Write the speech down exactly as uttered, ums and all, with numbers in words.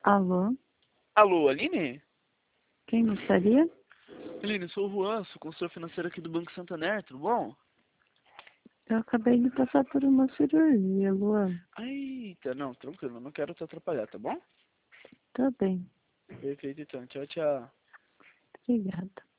Alô? Alô, Aline? Quem gostaria? Aline, sou o Juan, sou consultor financeiro aqui do Banco Santander, tudo bom? Eu acabei de passar por uma cirurgia, Luan. Eita, não, tranquilo, não quero te atrapalhar, tá bom? Tá bem. Perfeito, então, tchau, tchau. Obrigada.